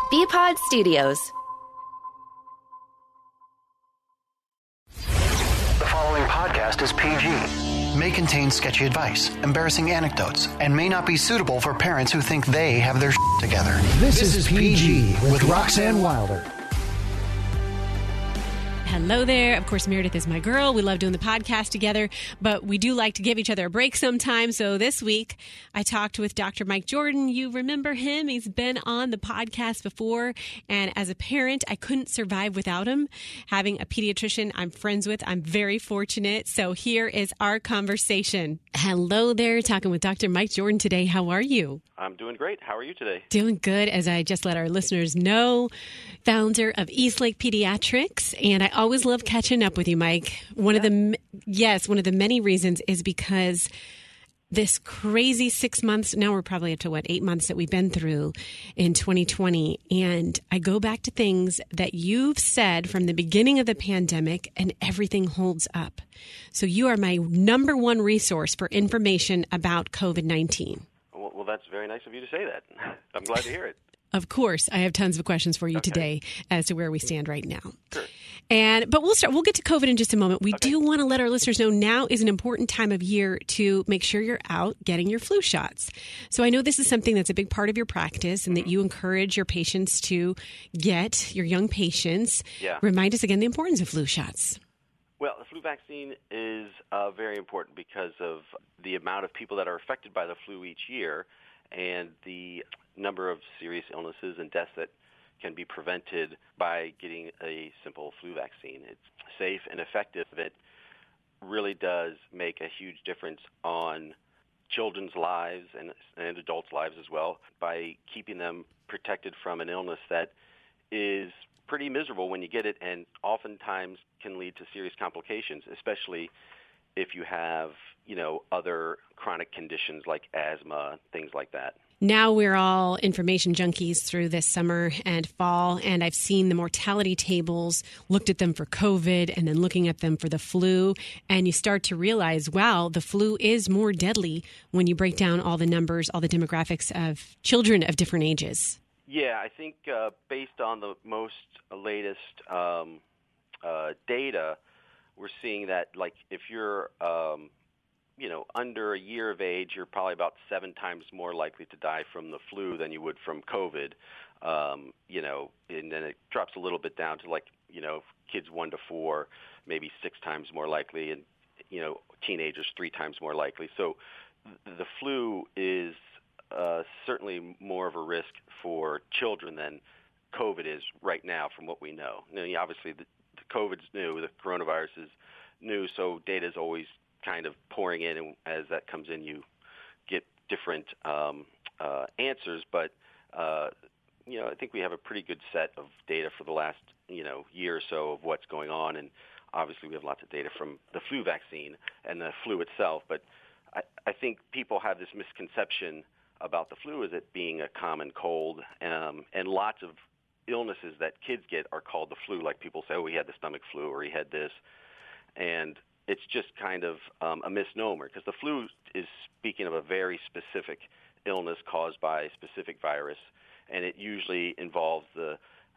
BPod Studios. The following podcast is PG. May contain sketchy advice, embarrassing anecdotes, and may not be suitable for parents who think they have their together. This is PG with Roxanne Wilder. Hello there. Of course, Meredith is my girl. We love doing the podcast together, but we do like to give each other a break sometimes. So this week, I talked with Dr. Mike Jordan. You remember him. He's been on the podcast before. And as a parent, I couldn't survive without him. Having a pediatrician I'm friends with, I'm very fortunate. So here is our conversation. Hello there. Talking with Dr. Mike Jordan today. How are you? I'm doing great. How are you today? Doing good, as I just let our listeners know. Founder of Eastlake Pediatrics, and I always love catching up with you, Mike. One of the many reasons is because this crazy 6 months, now we're probably up to 8 months that we've been through in 2020. And I go back to things that you've said from the beginning of the pandemic, and everything holds up. So you are my number one resource for information about COVID-19. Well, that's very nice of you to say that. I'm glad to hear it. Of course, I have tons of questions for you today as to where we stand right now. Sure. But we'll get to COVID in just a moment. We do want to let our listeners know now is an important time of year to make sure you're out getting your flu shots. So I know this is something that's a big part of your practice and that you encourage your patients to get, your young patients. Yeah. Remind us again the importance of flu shots. Well, the flu vaccine is very important because of the amount of people that are affected by the flu each year and the number of serious illnesses and deaths that can be prevented by getting a simple flu vaccine. It's safe and effective. It really does make a huge difference on children's lives and adults' lives as well by keeping them protected from an illness that is pretty miserable when you get it and oftentimes can lead to serious complications, especially if you have, other chronic conditions like asthma, things like that. Now we're all information junkies through this summer and fall, and I've seen the mortality tables, looked at them for COVID, and then looking at them for the flu, and you start to realize, wow, the flu is more deadly when you break down all the numbers, all the demographics of children of different ages. Yeah, I think based on the most latest data, we're seeing that, like, if you're under a year of age, you're probably about 7 times more likely to die from the flu than you would from COVID. And then it drops a little bit down to kids 1 to 4, maybe 6 times more likely, and teenagers 3 times more likely. So the flu is certainly more of a risk for children than COVID is right now, from what we know. Obviously, the COVID's new, the coronavirus is new, so data is always kind of pouring in, and as that comes in, you get different answers. But I think we have a pretty good set of data for the last year or so of what's going on, and obviously we have lots of data from the flu vaccine and the flu itself. But I think people have this misconception about the flu as it being a common cold, and lots of illnesses that kids get are called the flu. Like people say, oh, he had the stomach flu, or he had this, and it's just kind of a misnomer, because the flu is speaking of a very specific illness caused by a specific virus, and it usually involves the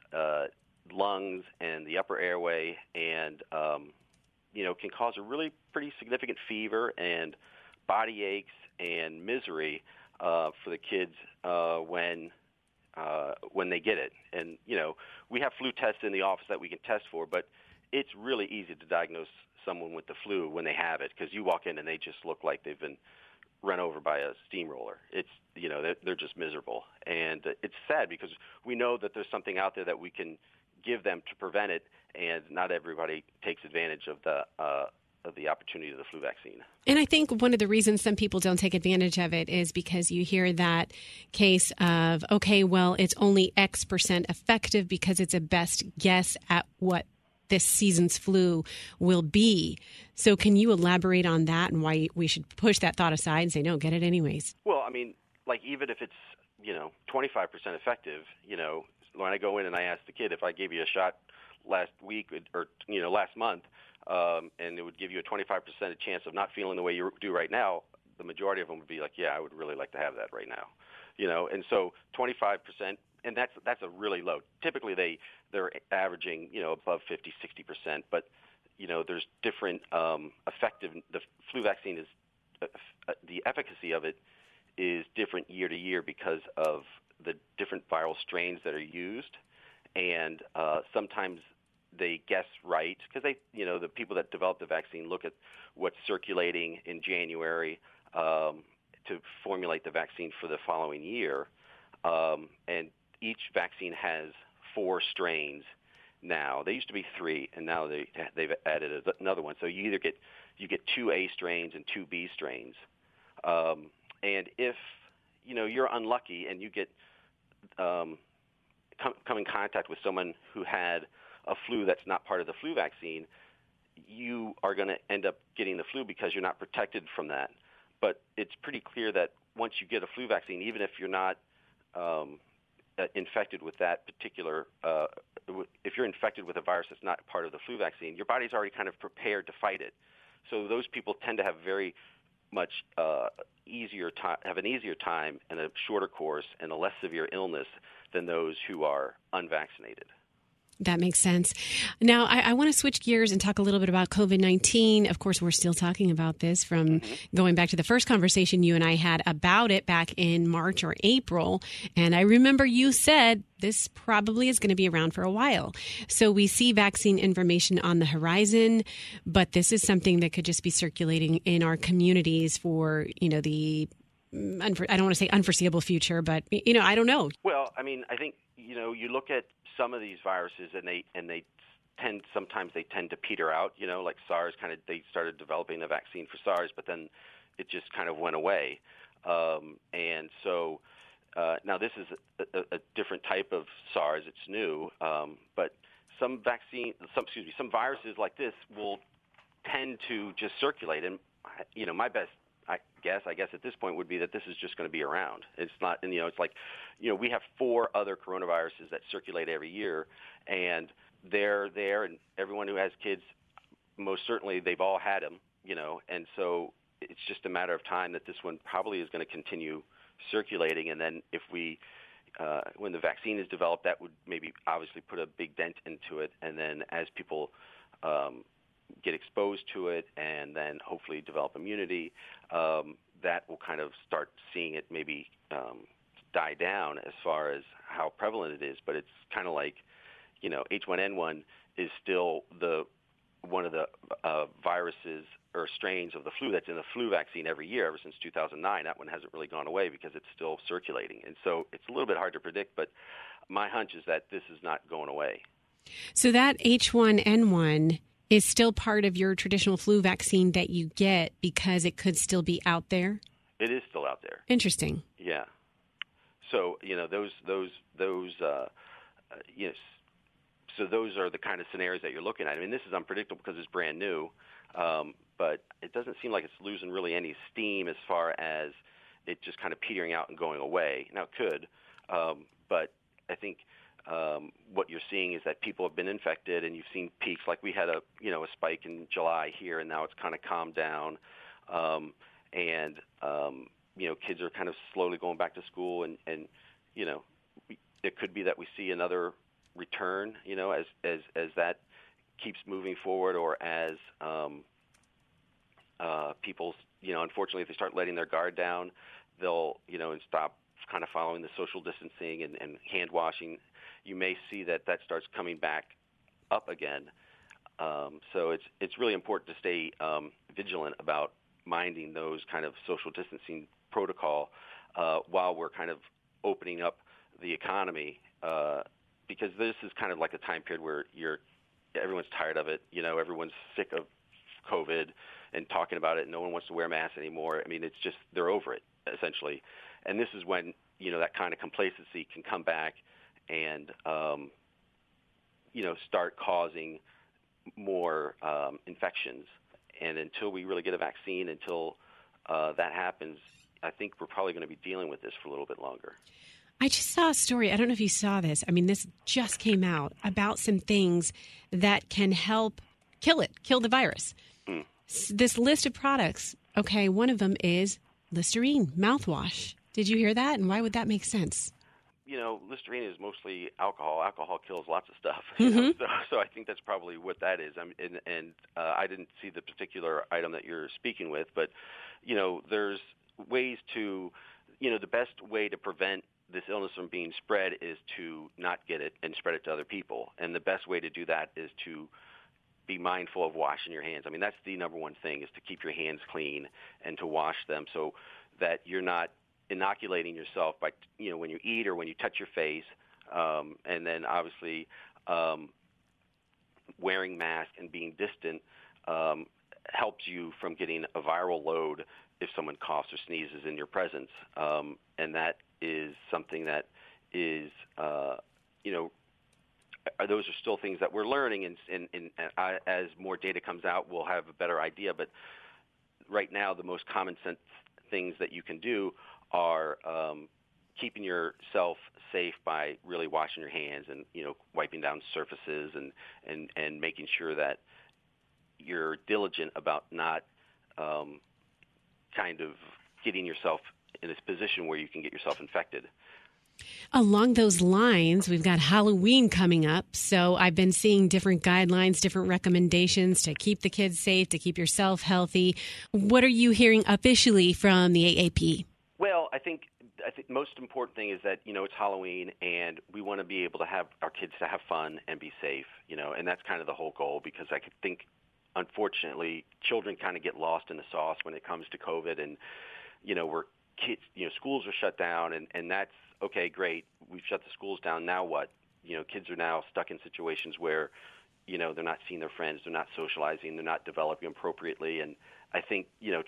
lungs and the upper airway, and can cause a really pretty significant fever and body aches and misery for the kids when they get it. And we have flu tests in the office that we can test for, but it's really easy to diagnose someone with the flu when they have it, because you walk in and they just look like they've been run over by a steamroller. It's they're just miserable, and it's sad because we know that there's something out there that we can give them to prevent it, and not everybody takes advantage of the opportunity of the flu vaccine. And I think one of the reasons some people don't take advantage of it is because you hear that case of, okay, well, it's only X% effective because it's a best guess at what this season's flu will be. So can you elaborate on that and why we should push that thought aside and say, no, get it anyways? Well, I mean, even if it's, 25% effective, when I go in and I ask the kid, if I gave you a shot last week or, last month, and it would give you a 25% chance of not feeling the way you do right now, the majority of them would be like, yeah, I would really like to have that right now. And so 25% and that's a really low. Typically, they're averaging above 50-60%, but there's different effective. The flu vaccine is the efficacy of it is different year to year because of the different viral strains that are used, and sometimes they guess right because the people that develop the vaccine look at what's circulating in January to formulate the vaccine for the following year, and each vaccine has 4 strains now. They used to be 3, and now they've added another one. So you get 2 A strains and 2 B strains, and if you're unlucky and you get come in contact with someone who had a flu that's not part of the flu vaccine, you are going to end up getting the flu because you're not protected from that. But it's pretty clear that once you get a flu vaccine, even if you're not infected with that particular, if you're infected with a virus that's not part of the flu vaccine, your body's already kind of prepared to fight it. So those people tend to have very much have an easier time and a shorter course and a less severe illness than those who are unvaccinated. That makes sense. Now, I want to switch gears and talk a little bit about COVID-19. Of course, we're still talking about this from going back to the first conversation you and I had about it back in March or April. And I remember you said this probably is going to be around for a while. So we see vaccine information on the horizon, but this is something that could just be circulating in our communities for, the I don't want to say unforeseeable future, but, I don't know. Well, I mean, I think, you look at some of these viruses and they sometimes tend to peter out, like SARS they started developing a vaccine for SARS, but then it just kind of went away. And so now this is a different type of SARS. It's new, but some viruses like this will tend to just circulate. And, my best I guess at this point would be that this is just going to be around. It's not, and it's like, we have 4 other coronaviruses that circulate every year, and they're there, and everyone who has kids, most certainly they've all had them, and so it's just a matter of time that this one probably is going to continue circulating, and then if when the vaccine is developed, that would maybe obviously put a big dent into it, and then as people get exposed to it and then hopefully develop immunity, that will kind of start seeing it maybe die down as far as how prevalent it is. But it's kind of like, H1N1 is still one of the viruses or strains of the flu that's in the flu vaccine every year ever since 2009. That one hasn't really gone away because it's still circulating. And so it's a little bit hard to predict, but my hunch is that this is not going away. So that H1N1 is still part of your traditional flu vaccine that you get because it could still be out there? It is still out there. Interesting. Yeah. So, so those are the kind of scenarios that you're looking at. I mean, this is unpredictable because it's brand new, but it doesn't seem like it's losing really any steam as far as it just kind of petering out and going away. Now, it could, but I think what you're seeing is that people have been infected, and you've seen peaks. Like we had a spike in July here, and now it's kind of calmed down, and kids are kind of slowly going back to school, and it could be that we see another return, as that keeps moving forward, or as people, unfortunately, if they start letting their guard down, they'll, and stop kind of following the social distancing and hand washing, you may see that starts coming back up again. So it's really important to stay vigilant about minding those kind of social distancing protocol while we're kind of opening up the economy, because this is kind of like a time period where everyone's tired of it. Everyone's sick of COVID and talking about it. No one wants to wear masks anymore. I mean, it's just they're over it essentially, and this is when that kind of complacency can come back and start causing more infections. And until we really get a vaccine, until that happens, I think we're probably going to be dealing with this for a little bit longer. I just saw a story. I don't know if you saw this. I mean, this just came out about some things that can help kill the virus. This list of products. Okay, one of them is Listerine mouthwash. Did you hear that? And why would that make sense? Listerine is mostly alcohol. Alcohol kills lots of stuff. So I think that's probably what that is. I didn't see the particular item that you're speaking with, but there's ways to, the best way to prevent this illness from being spread is to not get it and spread it to other people. And the best way to do that is to be mindful of washing your hands. I mean, that's the number one thing, is to keep your hands clean and to wash them so that you're not inoculating yourself by, when you eat or when you touch your face. And then obviously wearing masks and being distant helps you from getting a viral load if someone coughs or sneezes in your presence. And that is something that is, those are still things that we're learning, and as more data comes out, we'll have a better idea. But right now, the most common sense things that you can do are keeping yourself safe by really washing your hands and wiping down surfaces and making sure that you're diligent about not kind of getting yourself in this position where you can get yourself infected. Along those lines, we've got Halloween coming up, so I've been seeing different guidelines, different recommendations to keep the kids safe, to keep yourself healthy. What are you hearing officially from the AAP? Well, I think most important thing is that, it's Halloween, and we want to be able to have our kids to have fun and be safe, and that's kind of the whole goal, because I could think, unfortunately, children kind of get lost in the sauce when it comes to COVID, and, we're kids, schools are shut down, and that's okay, great. We've shut the schools down. Now what? Kids are now stuck in situations where, they're not seeing their friends, they're not socializing, they're not developing appropriately. And I think,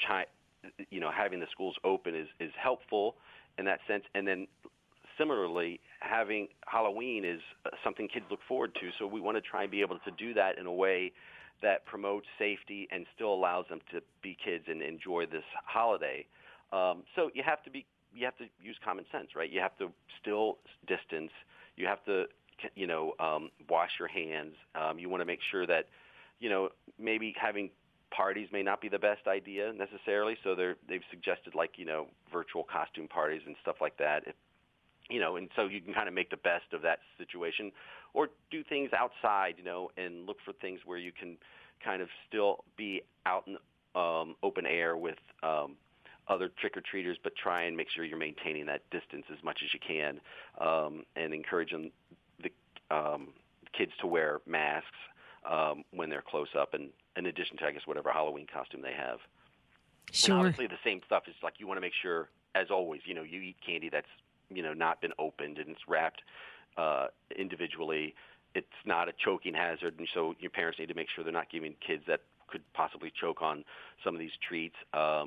having the schools open is helpful in that sense. And then similarly, having Halloween is something kids look forward to. So we want to try and be able to do that in a way that promotes safety and still allows them to be kids and enjoy this holiday. So you have to use common sense, right? You have to still distance. You have to, wash your hands. You want to make sure that, maybe having parties may not be the best idea necessarily. So they've suggested virtual costume parties and stuff like that. And so you can kind of make the best of that situation, or do things outside, and look for things where you can kind of still be out in open air with other trick-or-treaters, but try and make sure you're maintaining that distance as much as you can, and encouraging the kids to wear masks when they're close up, and in addition to, I guess, whatever Halloween costume they have. Sure. And obviously the same stuff is you want to make sure, as always, you eat candy that's, not been opened and it's wrapped individually. It's not a choking hazard, and so your parents need to make sure they're not giving kids that could possibly choke on some of these treats.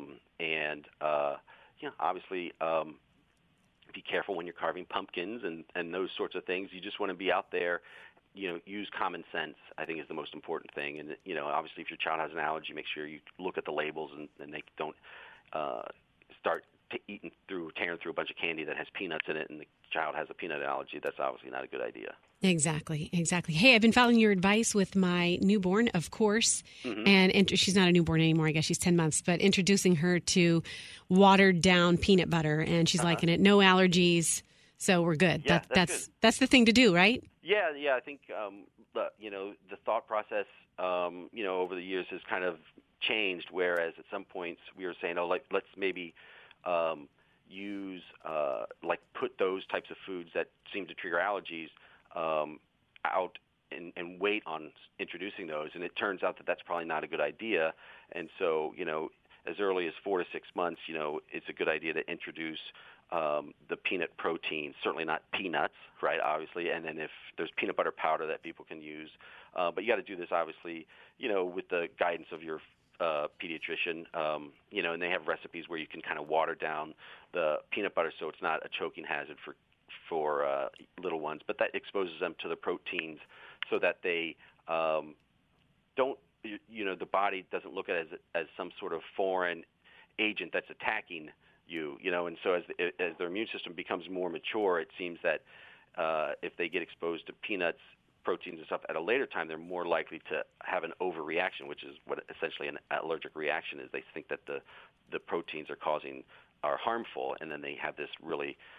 Obviously, be careful when you're carving pumpkins and those sorts of things. You just want to be out there, use common sense, I think, is the most important thing. And, obviously, if your child has an allergy, make sure you look at the labels and they don't start tearing through a bunch of candy that has peanuts in it, and the child has a peanut allergy. That's obviously not a good idea. Exactly. Hey, I've been following your advice with my newborn, of course, and she's not a newborn anymore. I guess she's 10 months, but introducing her to watered down peanut butter, and she's liking it. No allergies, so we're good. Yeah, that's the thing to do, right? Yeah. I think the thought process over the years has kind of changed. Whereas at some points we were saying, let's maybe use put those types of foods that seem to trigger allergies out and wait on introducing those. And it turns out that that's probably not a good idea. And so, as early as 4 to 6 months, it's a good idea to introduce the peanut protein, certainly not peanuts, right, obviously. And then if there's peanut butter powder that people can use. But you got to do this, obviously, with the guidance of your pediatrician, and they have recipes where you can kind of water down the peanut butter so it's not a choking hazard for little ones, but that exposes them to the proteins so that they don't, the body doesn't look at it as some sort of foreign agent that's attacking you, and so as their immune system becomes more mature, it seems that if they get exposed to peanuts, proteins and stuff at a later time, they're more likely to have an overreaction, which is what essentially an allergic reaction is. They think that the proteins are harmful, and then they have this really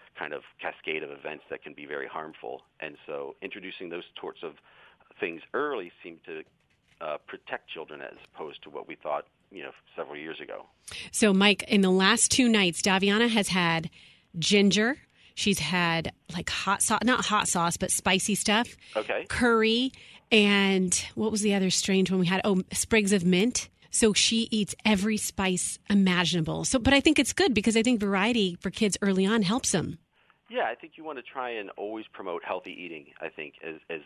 kind of cascade of events that can be very harmful. And so introducing those sorts of things early seem to protect children as opposed to what we thought, several years ago. So, Mike, in the last 2 nights, Daviana has had ginger. She's had like hot sauce, not hot sauce, but spicy stuff. Okay. Curry. And what was the other strange one we had? Oh, sprigs of mint. So she eats every spice imaginable. So, but I think it's good because I think variety for kids early on helps them. Yeah, I think you want to try and always promote healthy eating. I think as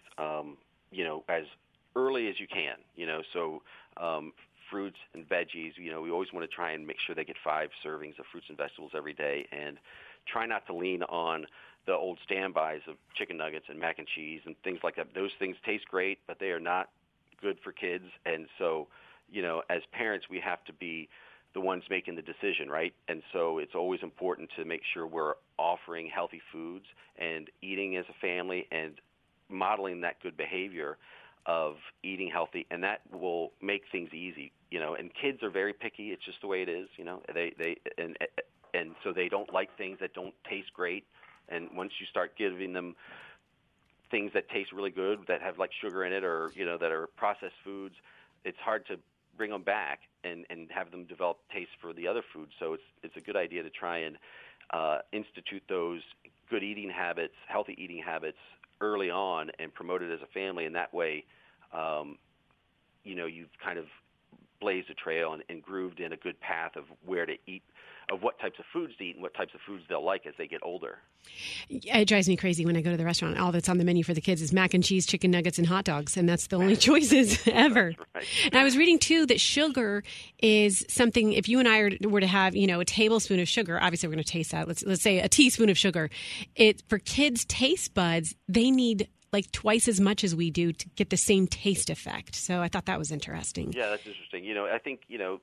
early as you can. So fruits and veggies. We always want to try and make sure they get 5 servings of fruits and vegetables every day, and try not to lean on the old standbys of chicken nuggets and mac and cheese and things like that. Those things taste great, but they are not good for kids. And so, as parents, we have to be the ones making the decision, right? And so it's always important to make sure we're offering healthy foods and eating as a family and modeling that good behavior of eating healthy, and that will make things easy, and kids are very picky. It's just the way it is, and so they don't like things that don't taste great. And once you start giving them things that taste really good, that have like sugar in it, or that are processed foods, it's hard to bring them back and have them develop taste for the other foods. So it's a good idea to try and institute those good eating habits, healthy eating habits early on, and promote it as a family. And that way, you've kind of blazed a trail and grooved in a good path of where to eat, of what types of foods to eat and what types of foods they'll like as they get older. It drives me crazy when I go to the restaurant. All that's on the menu for the kids is mac and cheese, chicken nuggets, and hot dogs, and that's the only choices ever. Right. And I was reading, too, that sugar is something, if you and I were to have, a tablespoon of sugar, obviously we're going to taste that. Let's say a teaspoon of sugar. For kids' taste buds, they need like twice as much as we do to get the same taste effect. So I thought that was interesting. Yeah, that's interesting. I think,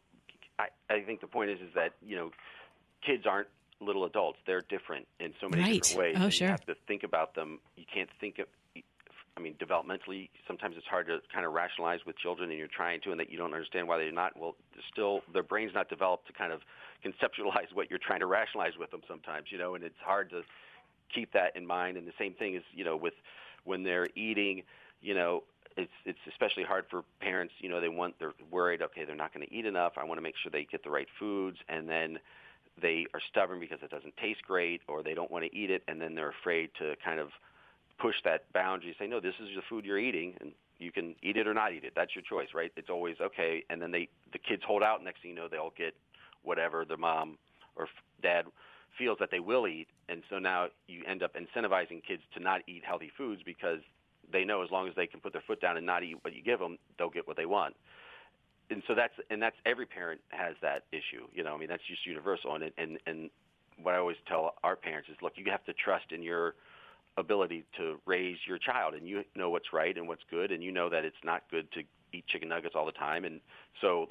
I think the point is that, kids aren't little adults. They're different in so many different ways. Oh, and sure. You have to think about them. You can't think of, developmentally, sometimes it's hard to kind of rationalize with children, and you're trying to, and that you don't understand why they're not. Well, their brain's not developed to kind of conceptualize what you're trying to rationalize with them sometimes, and it's hard to keep that in mind. And the same thing is, with when they're eating, it's especially hard for parents. They're worried, okay, they're not going to eat enough. I want to make sure they get the right foods, and then they are stubborn because it doesn't taste great, or they don't want to eat it, and then they're afraid to kind of push that boundary. Say, no, this is the food you're eating, and you can eat it or not eat it. That's your choice, right? It's always okay. And then the kids hold out. Next thing you know, they'll get whatever their mom or dad feels that they will eat, and so now you end up incentivizing kids to not eat healthy foods because they know as long as they can put their foot down and not eat what you give them, they'll get what they want. And so that's every parent has that issue. That's just universal. And what I always tell our parents is, look, you have to trust in your ability to raise your child, and you know what's right and what's good, and you know that it's not good to eat chicken nuggets all the time, and so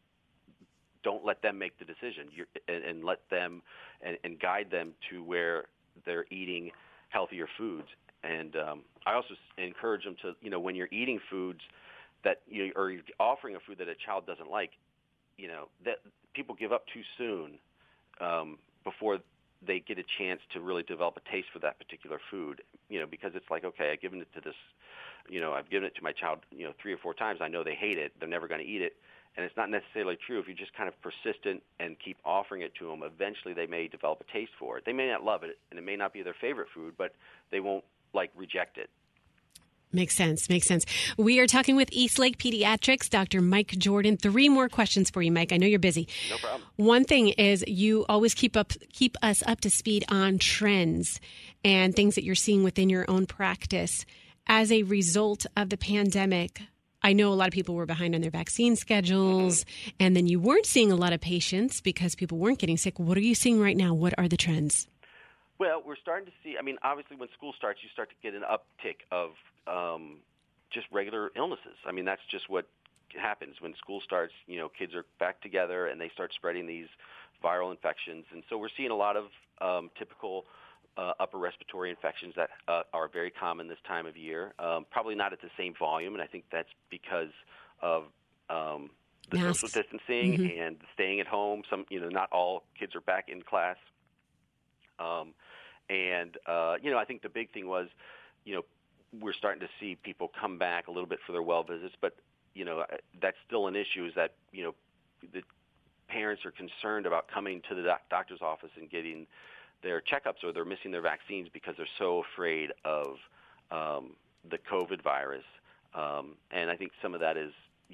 don't let them make the decision, and let them and guide them to where they're eating healthier foods. And I also encourage them to, when you're eating foods that or you're offering a food that a child doesn't like, that people give up too soon before they get a chance to really develop a taste for that particular food. Because it's like, okay, I've given it to this, I've given it to my child, 3 or 4 times. I know they hate it. They're never going to eat it. And it's not necessarily true. If you're just kind of persistent and keep offering it to them, eventually they may develop a taste for it. They may not love it, and it may not be their favorite food, but they won't reject it. Makes sense. We are talking with Eastlake Pediatrics, Dr. Mike Jordan. 3 more questions for you, Mike. I know you're busy. No problem. One thing is you always keep us up to speed on trends and things that you're seeing within your own practice. As a result of the pandemic, I know a lot of people were behind on their vaccine schedules, and then you weren't seeing a lot of patients because people weren't getting sick. What are you seeing right now? What are the trends? Well, we're starting to see, obviously when school starts, you start to get an uptick of just regular illnesses. That's just what happens when school starts. Kids are back together and they start spreading these viral infections. And so we're seeing a lot of typical upper respiratory infections that are very common this time of year, probably not at the same volume. And I think that's because of the social distancing and staying at home. Not all kids are back in class. And, I think the big thing was, we're starting to see people come back a little bit for their well visits, but, that's still an issue is that, the parents are concerned about coming to the doctor's office and getting their checkups, or they're missing their vaccines because they're so afraid of the COVID virus. And I think some of that is,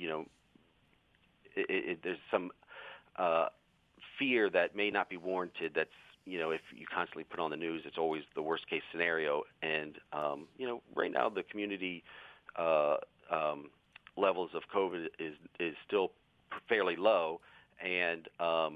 there's some fear that may not be warranted. That's, if you constantly put on the news, it's always the worst case scenario. And, right now the community levels of COVID is still fairly low. And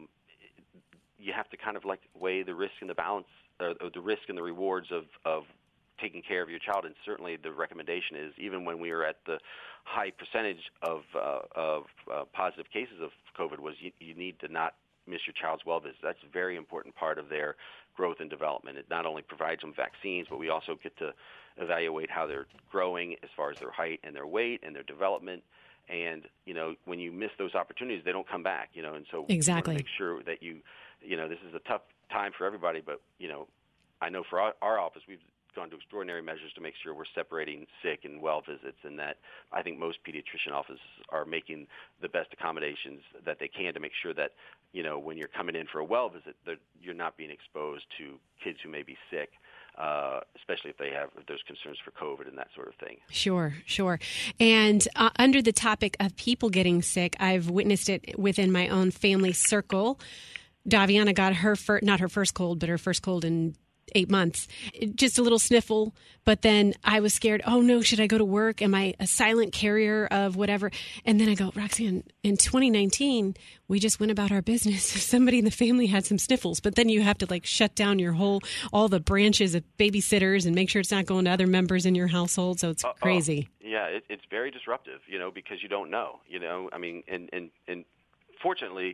you have to kind of like weigh the risk and the balance, or the risk and the rewards of taking care of your child. And certainly the recommendation is, even when we were at the high percentage of positive cases of COVID, was you need to not miss your child's well visit. That's a very important part of their growth and development. It not only provides them vaccines, but we also get to evaluate how they're growing as far as their height and their weight and their development. And, when you miss those opportunities, they don't come back, and so exactly. We want to make sure that this is a tough time for everybody, but, I know for our office, we've gone to extraordinary measures to make sure we're separating sick and well visits, and that I think most pediatrician offices are making the best accommodations that they can to make sure that, when you're coming in for a well visit, that you're not being exposed to kids who may be sick. Especially if there's concerns for COVID and that sort of thing. Sure. And under the topic of people getting sick, I've witnessed it within my own family circle. Daviana got not her first cold, but her first cold in 8 months, just a little sniffle. But then I was scared. Oh no, should I go to work? Am I a silent carrier of whatever? And then I go, Roxanne, in 2019, we just went about our business. Somebody in the family had some sniffles, but then you have to shut down all the branches of babysitters and make sure it's not going to other members in your household. So it's crazy. Yeah, it's very disruptive, because you don't know, I mean, and fortunately,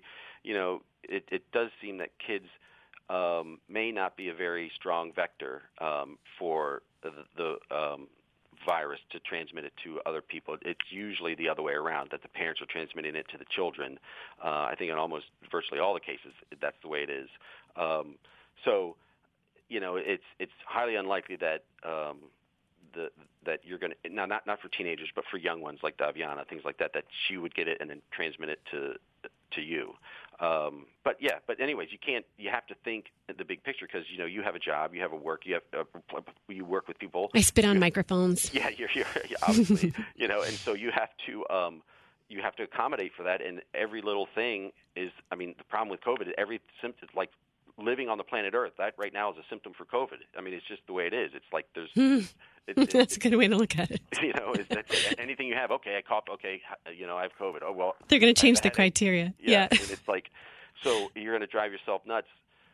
it does seem that kids may not be a very strong vector for the virus to transmit it to other people. It's usually the other way around, that the parents are transmitting it to the children. I think in almost virtually all the cases, that's the way it is. So, it's highly unlikely that that you're going to, now not for teenagers, but for young ones like Daviana, things like that she would get it and then transmit it to you. But anyways, you have to think the big picture, because, you have a job, you have a work, you work with people. I spit on microphones. Yeah, you're obviously, and so you have to accommodate for that. And every little thing is, the problem with COVID is every symptom, like living on the planet Earth, that right now is a symptom for COVID. It's just the way it is. It's like there's... That's a good way to look at it. Is that anything you have? Okay, I coughed. Okay, I have COVID. Oh, well. They're going to change the criteria. Yeah. And it's like, so you're going to drive yourself nuts.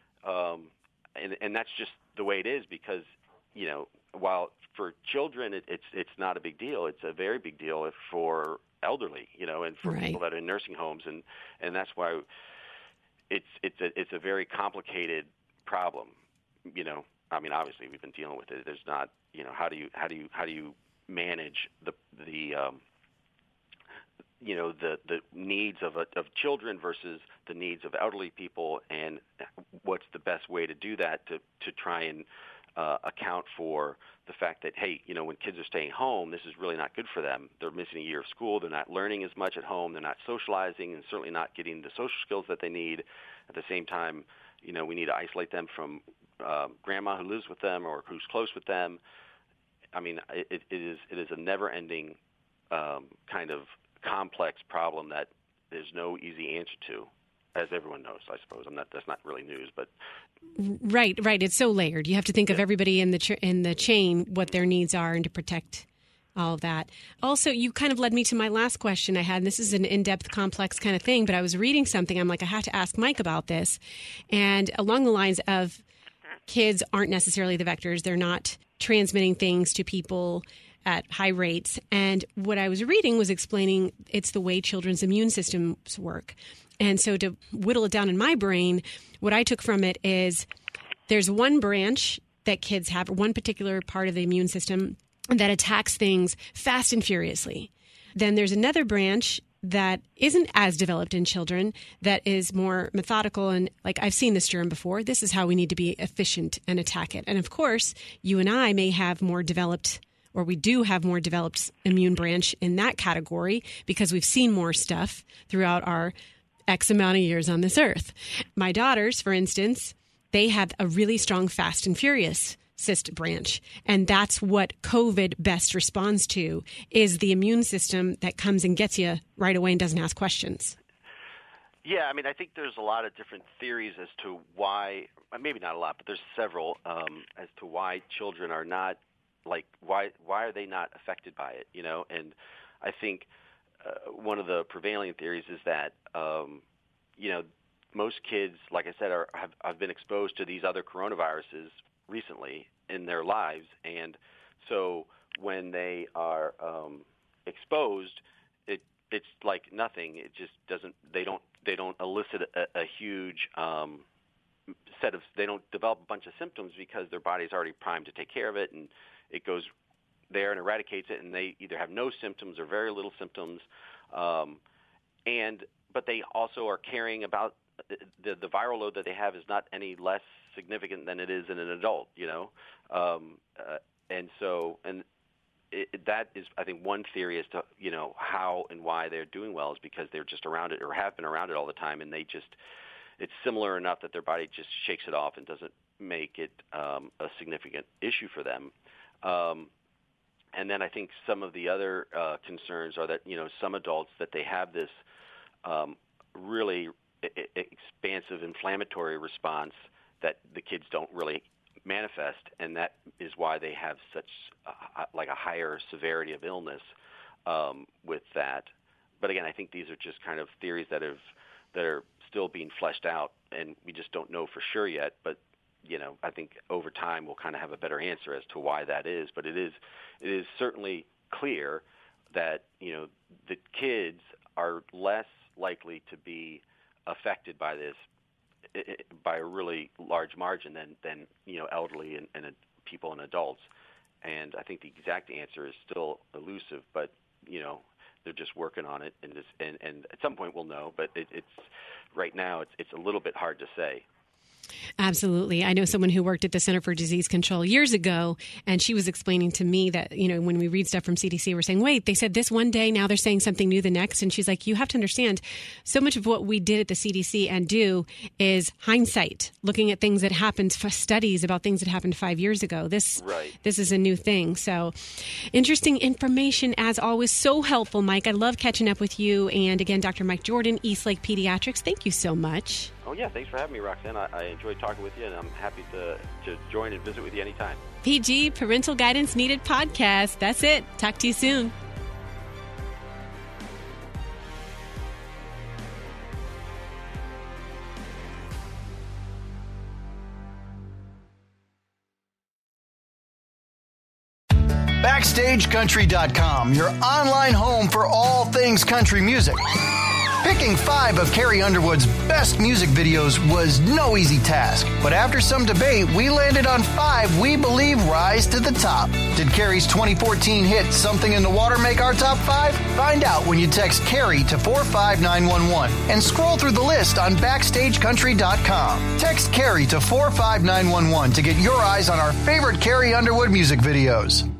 And that's just the way it is, because, while for children it's not a big deal, it's a very big deal for elderly, and for people that are in nursing homes. And that's why it's a very complicated problem, obviously we've been dealing with it. There's not, how do you manage the needs of children versus the needs of elderly people, and what's the best way to do that to try and account for the fact that, hey, when kids are staying home, this is really not good for them. They're missing a year of school. They're not learning as much at home. They're not socializing, and certainly not getting the social skills that they need. At the same time, we need to isolate them from grandma who lives with them or who's close with them. It is a never-ending kind of complex problem that there's no easy answer to, as everyone knows, I suppose. That's not really news, but right. It's so layered. You have to think of everybody in the chain, what their needs are, and to protect all of that. Also, you kind of led me to my last question I had, and this is an in-depth, complex kind of thing, but I was reading something. I'm like, I have to ask Mike about this. And along the lines of kids aren't necessarily the vectors. They're not transmitting things to people at high rates. And what I was reading was explaining it's the way children's immune systems work. And so to whittle it down in my brain, what I took from it is there's one branch that kids have, one particular part of the immune system that attacks things fast and furiously. Then there's another branch that isn't as developed in children, that is more methodical. And like, I've seen this germ before. This is how we need to be efficient and attack it. And of course, you and I may have more developed, or we do have more developed immune branch in that category because we've seen more stuff throughout our X amount of years on this earth. My daughters, for instance, they have a really strong Fast and Furious cyst branch. And that's what COVID best responds to, is the immune system that comes and gets you right away and doesn't ask questions. Yeah, I mean, I think there's a lot of different theories as to why, maybe not a lot, but there's several as to why children are not, like, why are they not affected by it, you know? And I think one of the prevailing theories is that, you know, most kids, like I said, have been exposed to these other coronaviruses recently in their lives, and so when they are exposed, it's like nothing. It just doesn't. They don't elicit a huge set of. They don't develop a bunch of symptoms because their body's already primed to take care of it, and it goes there and eradicates it, and they either have no symptoms or very little symptoms, but they also are carrying about. The viral load that they have is not any less significant than it is in an adult, you know, that is, I think, one theory as to, you know, how and why they're doing well is because they're just around it or have been around it all the time, and it's similar enough that their body just shakes it off and doesn't make it a significant issue for them. And then I think some of the other concerns are that, you know, some adults, that they have this really expansive inflammatory response that the kids don't really manifest, and that is why they have such like a higher severity of illness with that. But again, I think these are just kind of theories that are still being fleshed out, and we just don't know for sure yet. But you know, I think over time we'll kind of have a better answer as to why that is. But it is certainly clear that, you know, the kids are less likely to be affected by this by a really large margin than you know, elderly and people and adults. And I think the exact answer is still elusive, but you know, they're just working on it, and at some point we'll know. But it's right now it's a little bit hard to say. Absolutely. I know someone who worked at the Center for Disease Control years ago, and she was explaining to me that, you know, when we read stuff from CDC, we're saying, wait, they said this one day, now they're saying something new the next. And she's like, you have to understand, so much of what we did at the CDC and do is hindsight, looking at things that happened, studies about things that happened 5 years ago. This is a new thing. So interesting information, as always. So helpful, Mike. I love catching up with you. And again, Dr. Mike Jordan, Eastlake Pediatrics, thank you so much. Oh, yeah, thanks for having me, Roxanne. I enjoyed talking with you, and I'm happy to join and visit with you anytime. PG, Parental Guidance Needed podcast. That's it. Talk to you soon. BackstageCountry.com, your online home for all things country music. Picking 5 of Carrie Underwood's best music videos was no easy task, but after some debate, we landed on 5 we believe rise to the top. Did Carrie's 2014 hit Something in the Water make our top 5? Find out when you text Carrie to 45911 and scroll through the list on BackstageCountry.com. Text Carrie to 45911 to get your eyes on our favorite Carrie Underwood music videos.